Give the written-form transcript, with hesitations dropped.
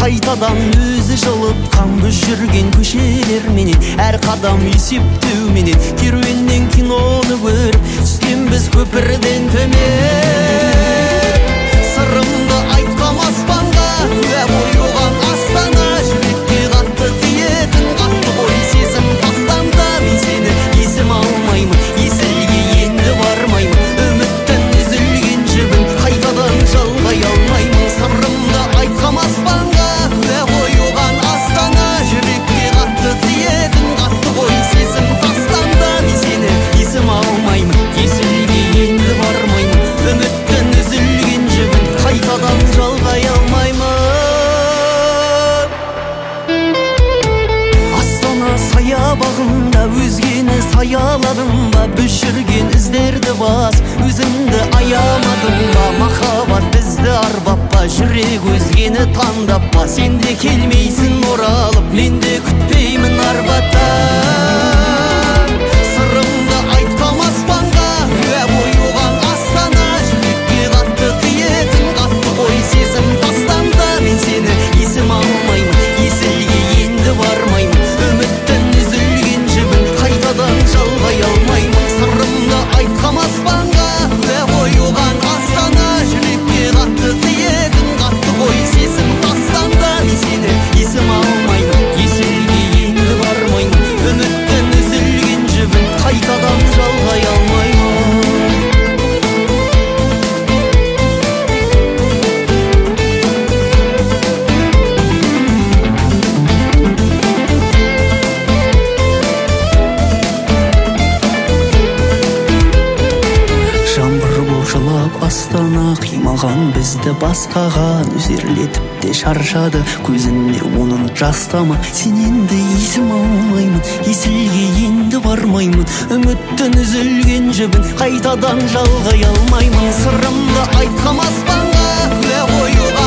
қайтадан өзі жылытқан біз жүрген көшелер менен, әр қадам есептеу менен, керуеннен киноны көріп түскен біз көпірден төмен. Сырымды айтқам аспанға, күә қойылған астана, жүрекке қатты тиетін қатты ой сезім тастанда. Мен сені есім алмаймын, есілге енді бармаймын, үміттен үзілген жібін қайтадан жалғай алмаймын. Сырымды айтқам аспанға, күә қойылған астана, жүрекке қатты тиетін қатты ой сезім тастанда. Мен сені есім алмаймын, есілге енді бармаймын, үміттен үзілген жібін қайтадан жалғай алмаймын. Астана саябағында өзгені саяладың ба, біз жүрген іздерді бас, өзіңді аямадың ба? Махаббат бізді арбап па, жүрек өзгені таңдап па? Сен де келмейсің оралып, мен де күтпеймін арбаттан. Сырымды айтқам аспанға, күә қойылған астана, жүрекке қатты тиетін қатты ой сезім тастанда. Мен сені есім алмаймын, есілге енді бармаймын, үміттен үзілген жібін қайтадан жалғай алмаймын. Сырымды айтқам аспанға, күә қойылған астана, жүрекке қатты тиетін қатты ой сезім тастанда. Мен сені есім алмаймын, есілге енді бармаймын, үміттен үзілген жібін қайтадан жалғай алмаймын. Жаңбыр боп жылап астана қимаған бізді басқаған, өзерлетіп те шаршады көзіне оның жастама. Сен енді есім алмаймын, есілге енді бармаймын, үміттен үзілген жібін қайтадан жалғай алмаймын. Сырымды айтқам аспанға, күә қойылған